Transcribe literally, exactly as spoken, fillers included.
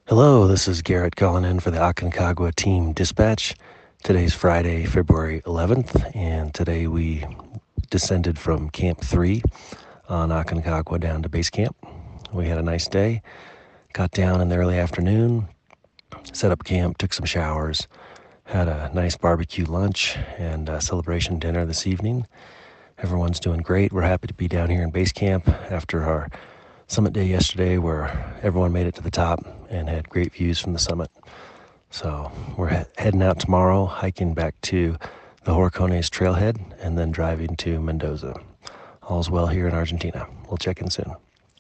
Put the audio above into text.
Hello, this is Garrett calling in for the Aconcagua Team Dispatch. Today's Friday, February eleventh, and today we descended from Camp three on Aconcagua down to base camp. We had a nice day, got down in the early afternoon, set up camp, took some showers, had a nice barbecue lunch and a celebration dinner this evening. Everyone's doing great. We're happy to be down here in base camp after our summit day yesterday where everyone made it to the top and had great views from the summit. So we're he- heading out tomorrow, hiking back to the Horcones trailhead and then driving to Mendoza. All's well here in Argentina. We'll check in soon.